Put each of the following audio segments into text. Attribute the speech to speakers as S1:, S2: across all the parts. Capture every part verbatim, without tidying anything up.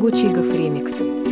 S1: Бучигов ремикс.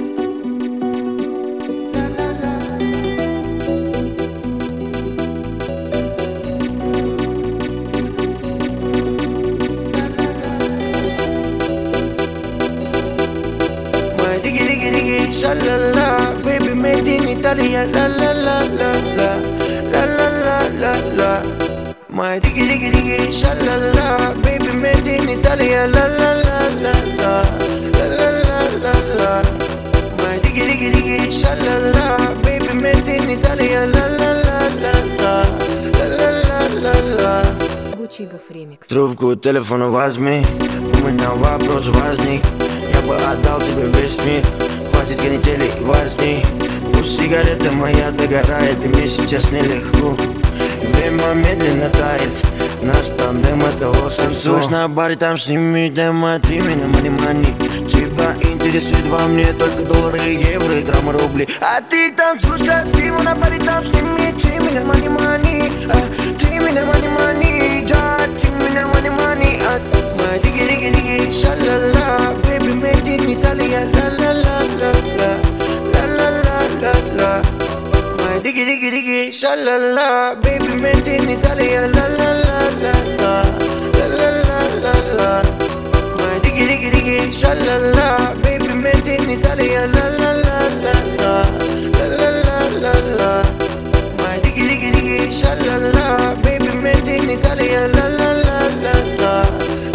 S2: Shalala, baby made in Italia, la la la la la, la la la la la. My diggy diggy diggy, shalala, baby made in Italia, la la la la la, la la la la la. My diggy diggy diggy, shalala, baby made in Italia, la la la la la, la la la la la.
S1: Бучигов ремикс.
S2: Трубку телефона возьми, у меня вопрос возник. Я бы отдал тебе весь мир. Хватит канители и возни. Пусть сигарета моя догорает, и мне сейчас нелегко. Время медленно тает, наш тандем это волшебство. На баре там сними демо, ты меня мани-мани. Тебя интересует во мне только доллары, евро и драма рубли. А ты танцуешь красиво на баре там сними. Ты меня мани-мани, ты меня мани-мани. Да, ты меня мани-мани. My diggy-diggy-diggy, shalala, baby made in Italia, la la la la la, la la la la la. My diggy-diggy-diggy, shalala, baby made in Italia, la la la la la, la la la la la. My diggy-diggy-diggy, shalala, baby made in Italia, la la la la la, la la la la la. My diggy-diggy-diggy, shalala, baby made in Italia, la la la la la.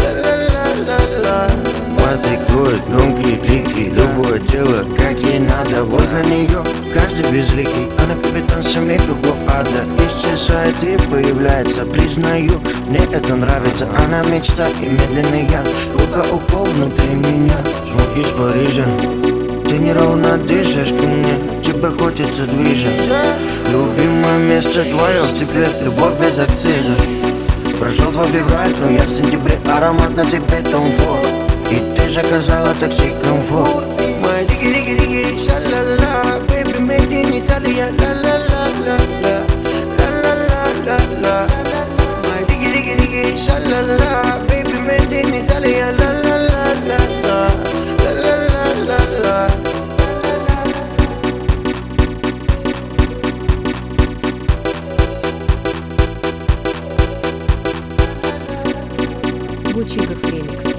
S2: Практикует громкие крики, любое дело, как ей надо. Возле нее каждый безликий, она капитан самих кругов ада. Исчезает и появляется, признаю, мне это нравится. Она мечта и медленный яд, рука укол внутри меня. Звук из Парижа, ты неровно дышишь ко мне, тебе хочется движет. Любимое место твое, теперь любовь без акциза. Прошел твой февраль, но я в сентябре, аромат на тебе Tom Ford. И ты заказала такси комфорт. My diggy-diggy-diggy, shalala, baby made in Italia, la la la la la, la la la la la. My diggy-diggy-diggy, shalala, baby made in Italia, la la la la la, la la la la la.
S1: Бучигов ремикс.